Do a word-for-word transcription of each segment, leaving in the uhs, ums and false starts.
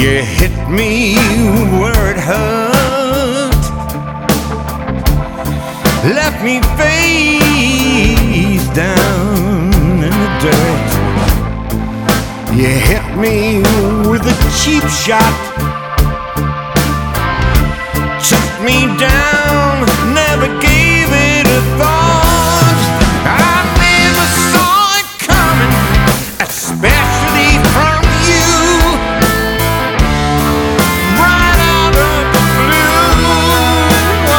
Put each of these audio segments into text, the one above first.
You hit me where it hurt, left me face down in the dirt. You hit me with a cheap shot, took me down, never gave it a thought. I never saw it coming, especially from you. Right out of the blue.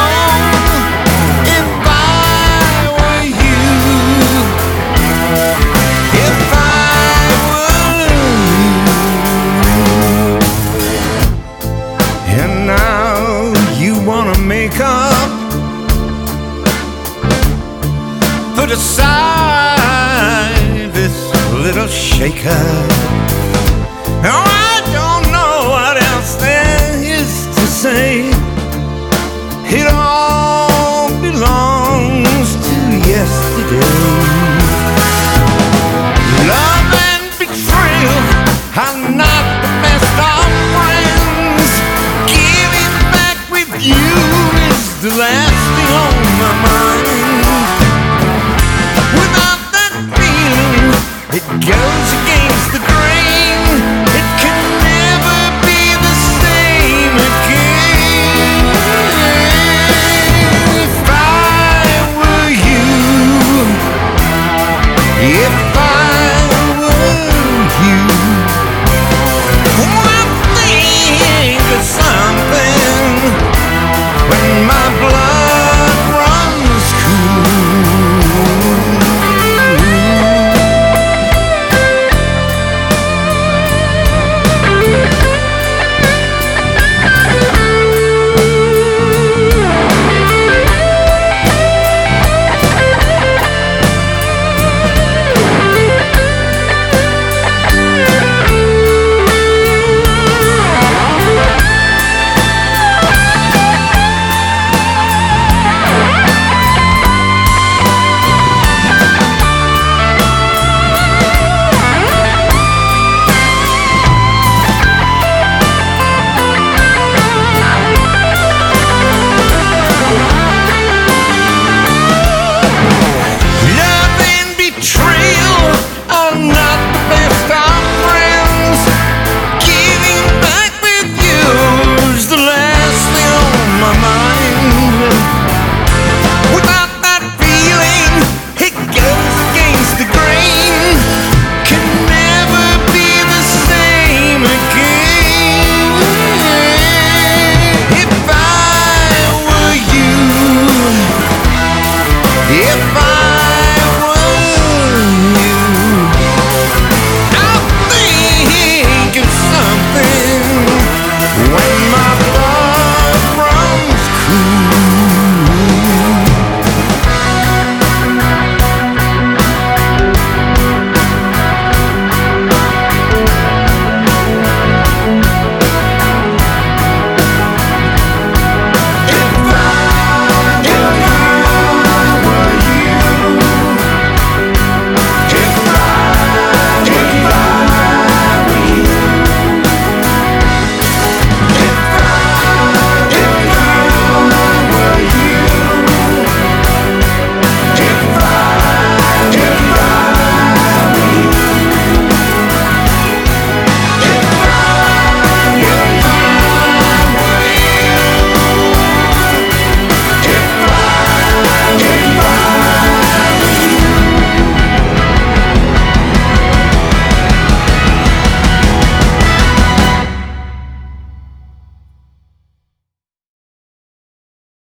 If I were you, if I were you, and now you wanna make up, put aside this little shaker. Oh, I don't know what else there is to say. It all belongs to yesterday.